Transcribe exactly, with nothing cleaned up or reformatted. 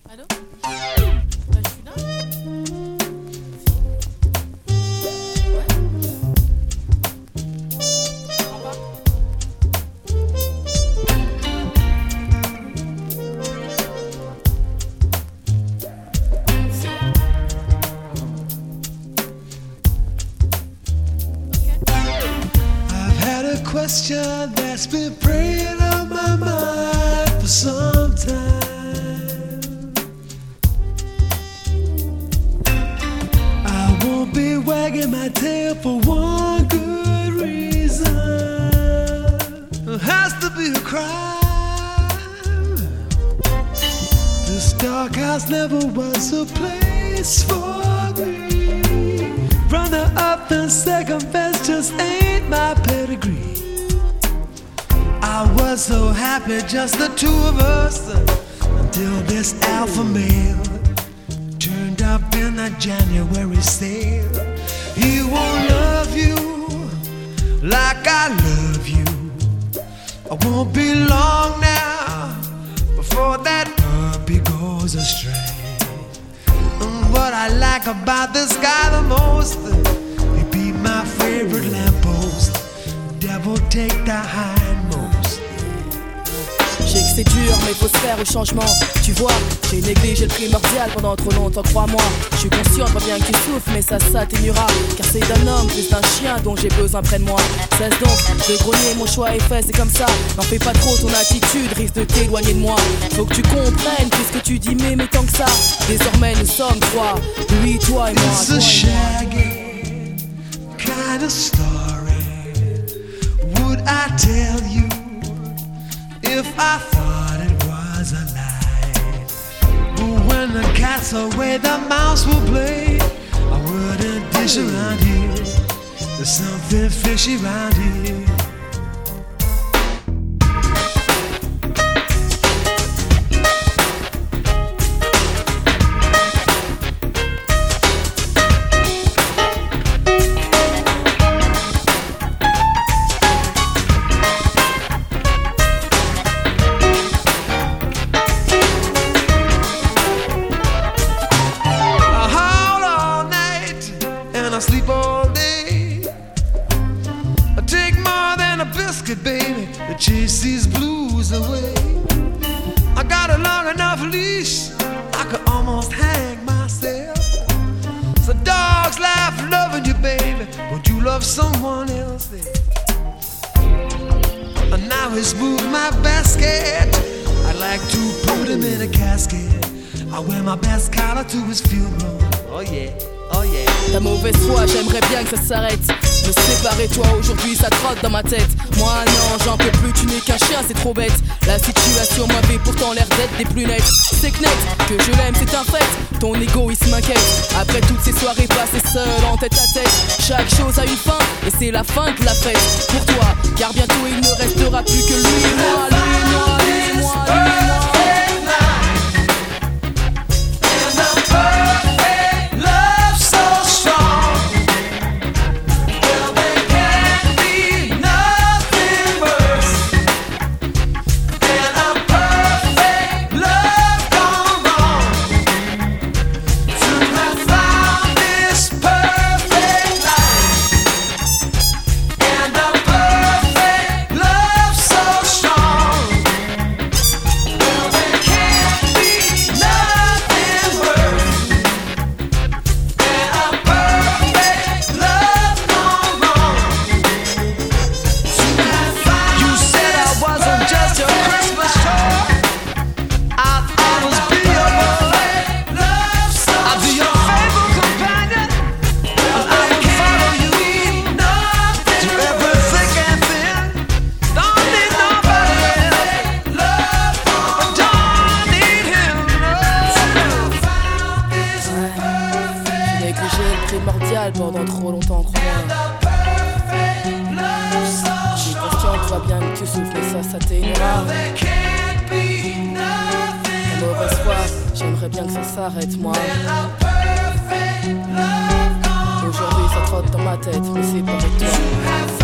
Allô? Bah, je suis là. Ouais. Je comprends pas. C'est bon. Ok. I've had a question that's been preying on my mind for some time. I won't be wagging my tail for one good reason. It has to be a crime. This dark house never was a place for me. Runner up and second best just ain't my pedigree. I was so happy, just the two of us, until this alpha male turned up in a January sale. He won't love you like I love you. I won't be long now before that puppy goes astray. And what I like about this guy the most, he be my favorite lamppost. Devil take the hindmost. Je sais que c'est dur mais faut se faire au changement. Tu vois, j'ai négligé le primordial pendant trop longtemps, crois-moi. Je suis conscient, pas bien que tu souffres, mais ça s'atténuera. Car c'est d'un homme plus d'un chien dont j'ai besoin près de moi. Cesse donc de grogner, mon choix est fait, c'est comme ça. N'en fais pas trop, ton attitude risque de t'éloigner de moi. Faut que tu comprennes tout ce que tu dis, mais mais tant que ça. Désormais nous sommes trois, lui, toi et moi. It's a shaggy kind of story. Would I tell you if I thought it was a lie? But when the cat's away, the mouse will play. I wouldn't dish around here. There's something fishy around here. I sleep all day. I take more than a biscuit, baby, to chase these blues away. I got a long enough leash, I could almost hang myself. So dogs laugh loving you, baby, would you love someone else then? And now he's moved my basket, I like to put him in a casket. I wear my best collar to his funeral. Oh yeah. Oh yeah. Ta mauvaise foi, j'aimerais bien que ça s'arrête. Me séparer toi aujourd'hui, ça trotte dans ma tête. Moi non, j'en peux plus, tu n'es qu'un chien, c'est trop bête. La situation m'avait pourtant l'air d'être des plus nettes. C'est que net, que je l'aime, c'est un fait. Ton égoïsme m'inquiète. Après toutes ces soirées passées seul en tête à tête, chaque chose a une fin, et c'est la fin de la fête. Pour toi, car bientôt il ne restera plus que lui et moi, lui et moi, lui et moi, lui et moi. Primordial pendant trop longtemps, crois-moi. Je suis conscient que tu vois bien que tu souffres, mais ça, ça t'énerve. La mauvaise foi, j'aimerais bien que ça s'arrête, moi. Aujourd'hui, ça trotte dans ma tête, mais c'est pas avec toi.